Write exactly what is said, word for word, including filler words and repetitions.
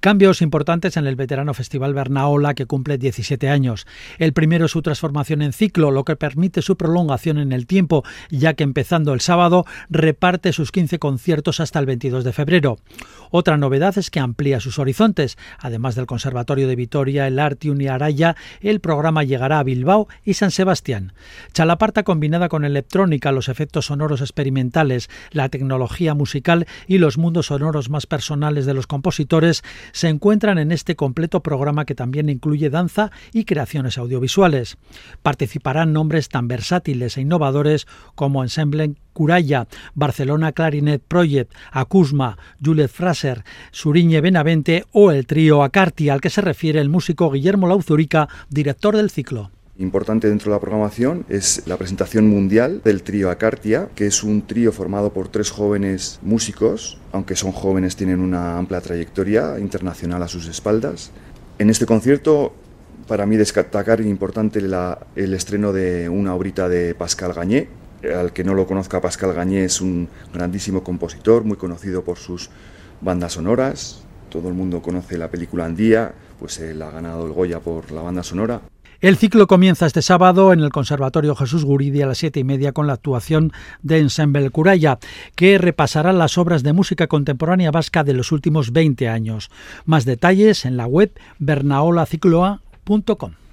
Cambios importantes en el veterano Festival Bernaola, que cumple diecisiete años. El primero es su transformación en ciclo, lo que permite su prolongación en el tiempo, ya que empezando el sábado reparte sus quince conciertos hasta el veintidós de febrero. Otra novedad es que amplía sus horizontes. Además del Conservatorio de Vitoria, el Artium y Araya, el programa llegará a Bilbao y San Sebastián. Chalaparta, combinada con electrónica, los efectos sonoros experimentales, la tecnología musical y los mundos sonoros más personales de los compositores, se encuentran en este completo programa, que también incluye danza y creaciones audiovisuales. Participarán nombres tan versátiles e innovadores como Ensemble Curaya, Barcelona Clarinet Project, Acusma, Juliet Fraser, Suriñe Benavente o el trío Acarti, al que se refiere el músico Guillermo Lauzurica, director del ciclo. Importante dentro de la programación es la presentación mundial del trío Acartia, que es un trío formado por tres jóvenes músicos, aunque son jóvenes, tienen una amplia trayectoria internacional a sus espaldas. En este concierto, para mí destacar importante la, el estreno de una obrita de Pascal Gagné. Al que no lo conozca, Pascal Gagné es un grandísimo compositor, muy conocido por sus bandas sonoras. Todo el mundo conoce la película Andía, pues él ha ganado el Goya por la banda sonora. El ciclo comienza este sábado en el Conservatorio Jesús Guridi a las siete y media con la actuación de Ensemble Curaya, que repasará las obras de música contemporánea vasca de los últimos veinte años. Más detalles en la web bernaolacicloa punto com.